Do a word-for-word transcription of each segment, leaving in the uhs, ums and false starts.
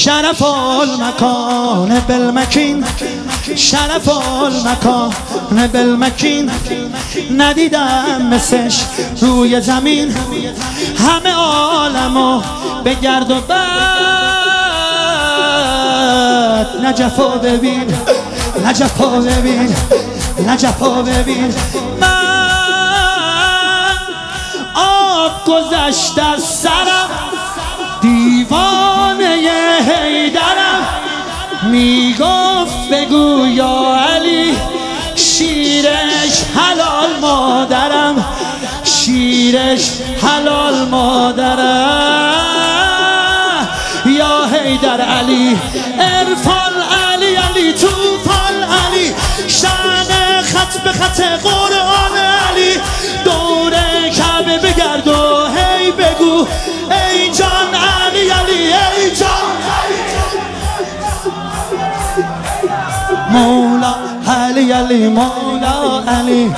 شرف المکان بالمکین، شرف المکان بالمکین، ندیدم مثلش روی زمین. همه عالمو به گرد و بد، نجفو ببین، نجفو ببین، نجفو ببین. من آب گذشت از سرم، دیوانه حیدرم، میگفت بگو یا علی، شیرش حلال مادرم، شیرش حلال مادرم. یا حیدر علی، عرفان علی، علی توفان علی، شأن خط به خط قرآن علی. دور کعبه بگرد و هی بگو ای جان علی، علی ای جان مولا علی، علی مولا علی.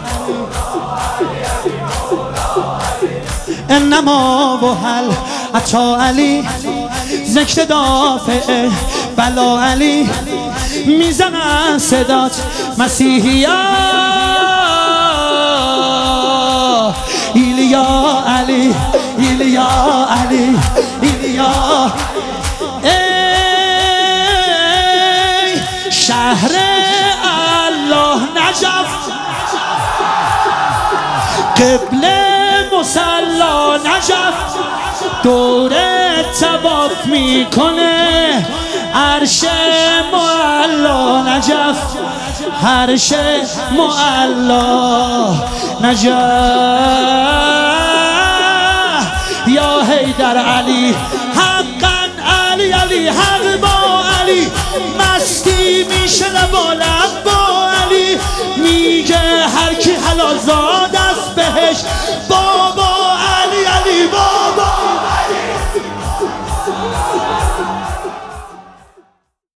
انما و هل عطا علی، ذکر دافع بلا علی. میزنن صدات مسیحیا، ایلیا علی، ایلیا علی، ایلیا. ای شهر الله نجف، قبله مصلا نجف، دوره طواف میکنه عرش معلا نجف، عرش معلا نجف. یا حیدر علی، حقا علی، علی حق با علی. مستی میشه بالا